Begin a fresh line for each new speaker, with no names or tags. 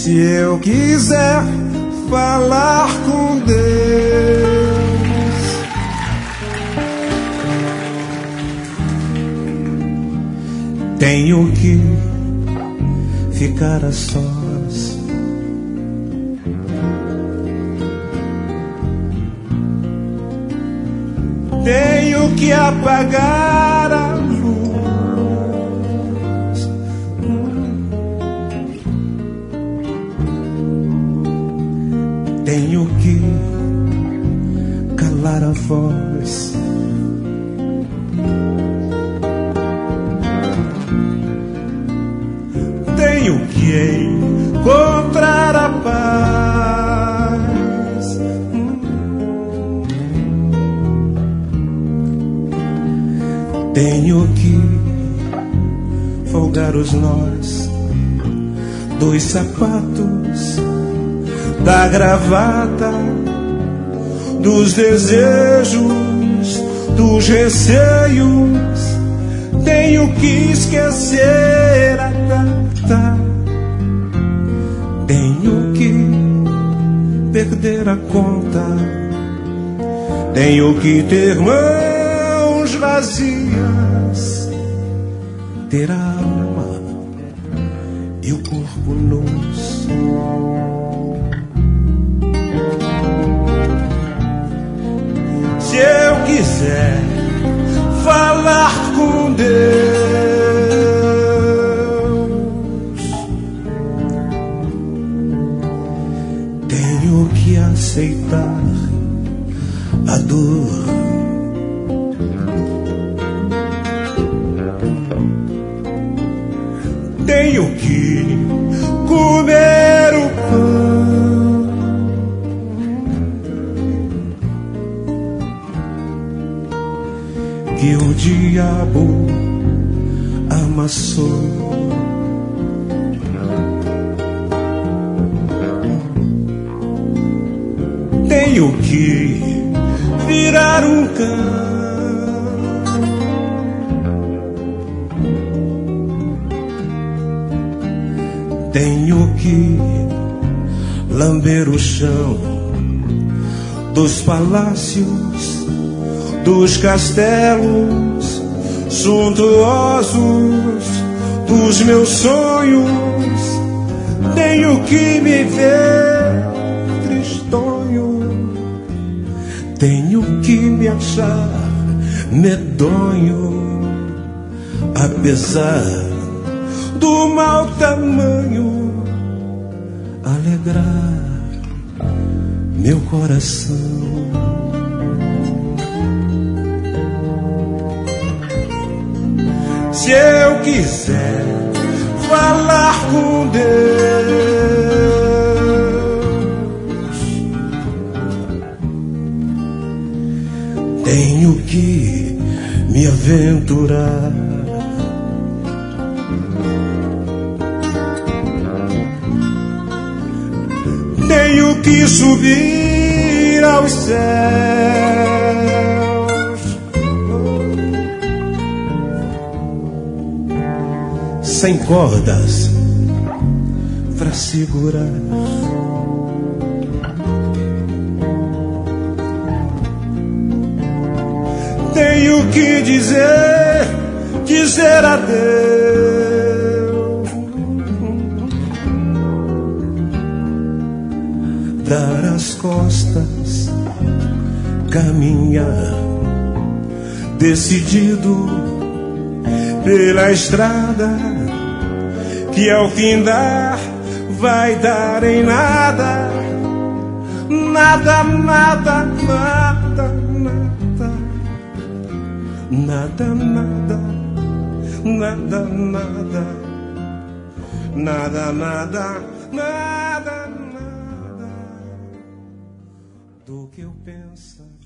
Se eu quiser falar com Deus, tenho que ficar a sós. Tenho que apagar a luz. Tenho que calar a voz. Tenho que encontrar a paz. Tenho que folgar os nós dos sapatos, da gravata, dos desejos, dos receios. Tenho que esquecer a data. Tenho que perder a conta. Tenho que ter mãos vazias, ter a alma e o corpo nus. Se eu quiser falar com Deus, tenho que aceitar a dor. Tenho que comer o pão. Que o diabo amassou. Tenho que virar um cão. Tenho que lamber o chão dos palácios, dos castelos suntuosos dos meus sonhos. Tenho que me ver tristonho. Tenho que me achar medonho, apesar do mau tamanho, alegrar meu coração. Se eu quiser falar com Deus, tenho que me aventurar. Tenho que subir aos céus, sem cordas pra segurar. Tenho que dizer adeus, dar as costas, caminhar decidido pela estrada que ao findar vai dar em nada, nada, nada, nada, nada, nada, nada, nada, nada, nada, nada, nada, nada do que eu penso.